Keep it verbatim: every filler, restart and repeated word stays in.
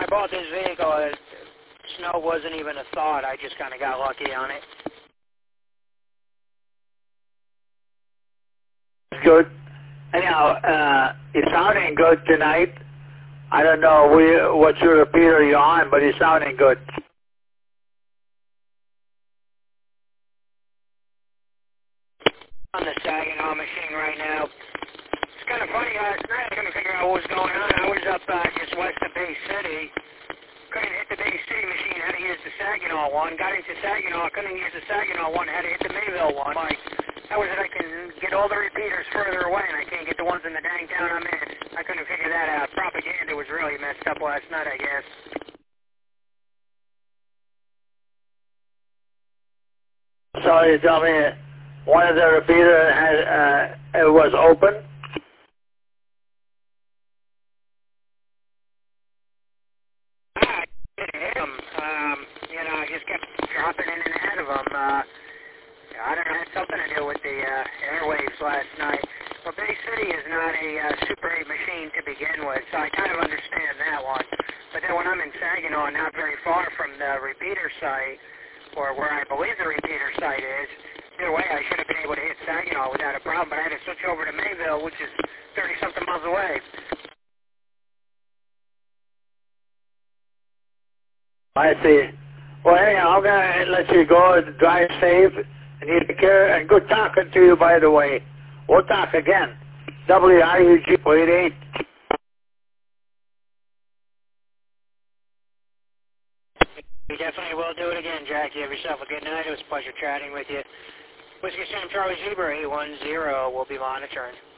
I bought this vehicle, uh, snow wasn't even a thought. I just kind of got lucky on it. Good. Anyhow, uh, you're sounding good tonight. I don't know we, what your repeater you're on, but you're sounding good. On the Saginaw machine right now. It's kind of funny, last night I couldn't figure out what was going on. I was up uh, just west of Bay City. Couldn't hit the Bay City machine, had to use the Saginaw one. Got into Saginaw, couldn't use the Saginaw one, had to hit the Mayville one. Like, how is it I can get all the repeaters further away and I can't get the ones in the dang town I'm in? I couldn't figure that out. Propaganda was really messed up last night, I guess. So you tell me one of the repeaters had, uh, it was open? I didn't hit them. Um, you know, I just kept dropping in and out of them. Uh, I don't know, it had something to do with the uh, airwaves last night. Well, Bay City is not a uh, Super eight machine to begin with, so I kind of understand that one. But then when I'm in Saginaw, not very far from the repeater site, or where I believe the repeater site is, either way, I should have been able to hit Saginaw without a problem, but I had to switch over to Mayville, which is thirty-something miles away. I see. Well, anyhow, I'm going to let you go and drive safe, and you take care, and good talking to you, by the way. We'll talk again. W I U G eighty-eight. We definitely will do it again, Jack. You have yourself a good night. It was a pleasure chatting with you. Whiskey Sam Charlie Zebra eight one zero will be monitoring.